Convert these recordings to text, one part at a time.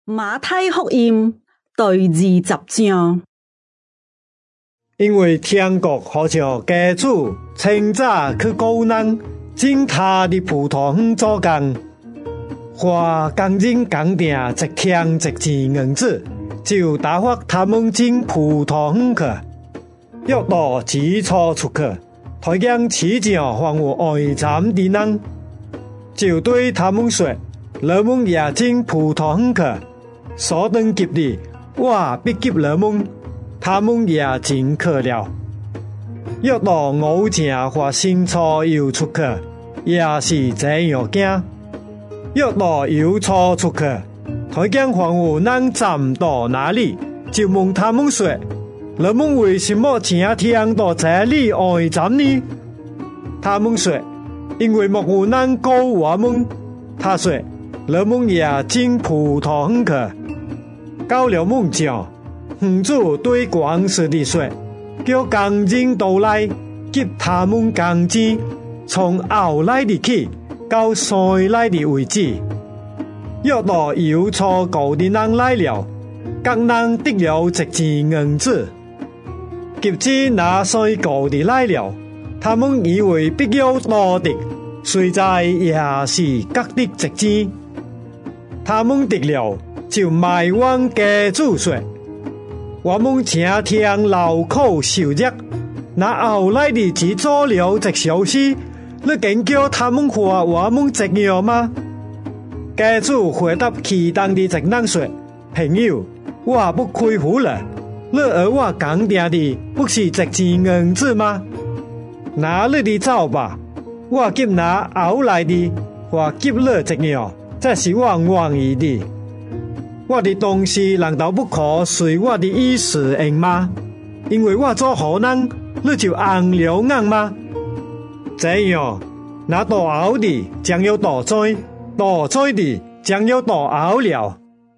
馬太福音第20章。 因为天国好像家主清早去雇人种他的葡萄园做工，花工人工定一天一钱银子，就打发他们进葡萄园去。约到指错出去，台将市场还有外站的人，就对他们说：“你们也进葡萄园去，所等急的，我必给你们。”他们也进去了。约到午正或新初又出去，也是这样行。约到又初出去，台将还有人站到哪里，就问他们说：“你们为什么成天到这里外站呢？”他们说：“因为没有人告我们。”他说：“你们也进葡萄园去。”到了梦讲。园主对广司的说：“叫工人都来，给他们工资，从后来的起到先来的为止。”约到有初告的人来了，各人得了一钱银子。及至那先告的来了，他们以为必要多的，虽在也是各的一钱。他们得了，就埋怨家主说：“我们成天劳苦受热，那后来的只做了这小事，你竟叫他们花我们这样吗？”家主回答其中的这人说：“朋友，我不亏负了，你而我讲定的不是这钱银子吗？拿你的走吧，我给拿后来的，或给你这样，这是我愿意的。我的东西难道不可随我的意思行吗？因为我做好人，你就按了硬吗？这样，那大后的将要大灾，大灾的将要大后了。”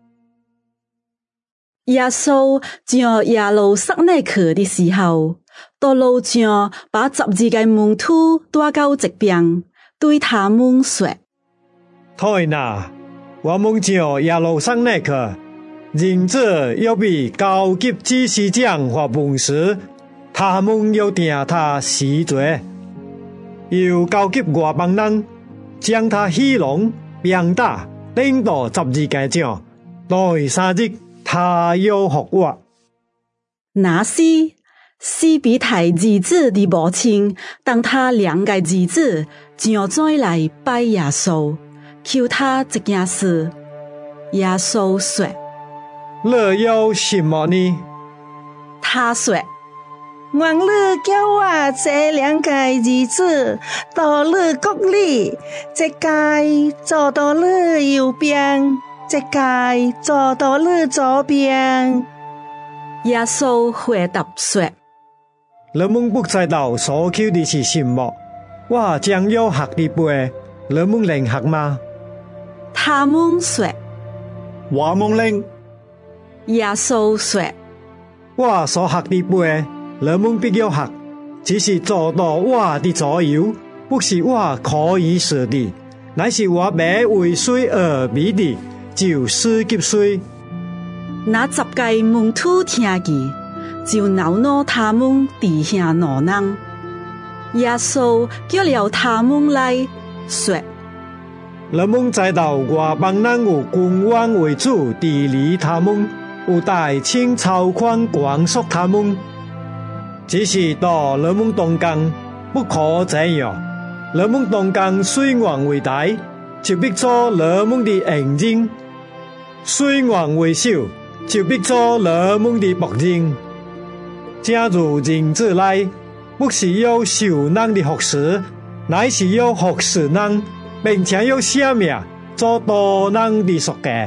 耶稣上耶路撒冷去的时候，到路上把12个門徒帶到一邊，對他們說：“ 睇哪！我們上耶路撒冷去，人子要被交給祭司長和文士，他們要定他死罪，又交給外邦人，將他戲弄、鞭打，領到12個杖。第3日，他要復活。” 那時，西庇太兒子的母親當他2個兒子將再來拜耶穌，求他一件事。耶穌說：“ 你要什麼呢？” 他說：“ 願你叫我這2個兒子到你國裡，一個坐到你右邊，一個坐到你左邊。” 耶穌回答說：“ 你們不知道所求的是什麼？我將要喝的杯，你們能喝嗎？” 他們說：“ 我們能。” 耶穌說：“ 我所喝的杯，你們必要喝，只是坐到我的左右，不是我可以食的，乃是我必為誰而備的，就是給誰。” 那10個門徒聽見，就惱怒他們弟兄兩人。耶穌叫了他們來說：“ 你們知道外邦人有君王為主治理他們，有大清操寬管束他們，只是到你們當中不可這樣。你們當中雖然為大，就必做你們的恩人；雖然為小，就必做你們的僕人。正如人子來，不是要受人的服侍，乃是要服侍人，並且要捨命做多人的贖價。”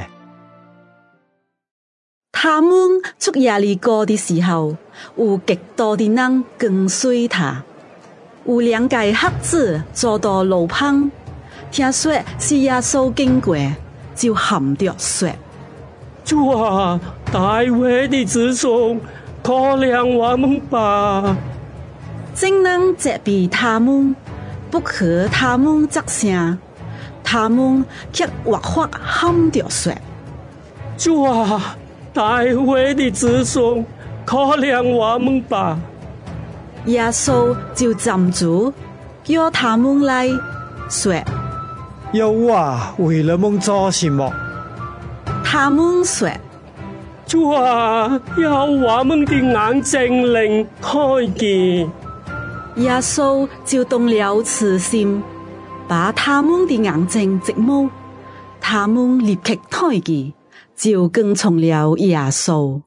他們出耶利哥的時候，有極多的人跟隨他。有2個瞎子坐到路旁，聽說是耶穌經過，就喊着說：“ 主啊，大衛的子孫，可憐我們吧！” 眾人責備他們，不可他們作聲，他們卻越發喊着說： 主啊，大卫的子孙，可怜我们吧！ 耶稣就站住，叫他们来，说： 要我为了们做什么？ 他们说： 主啊，要我们的眼睛灵开见。 耶稣就动了慈心，把他们的眼睛直摸，他们立刻开见，就跟從了耶穌。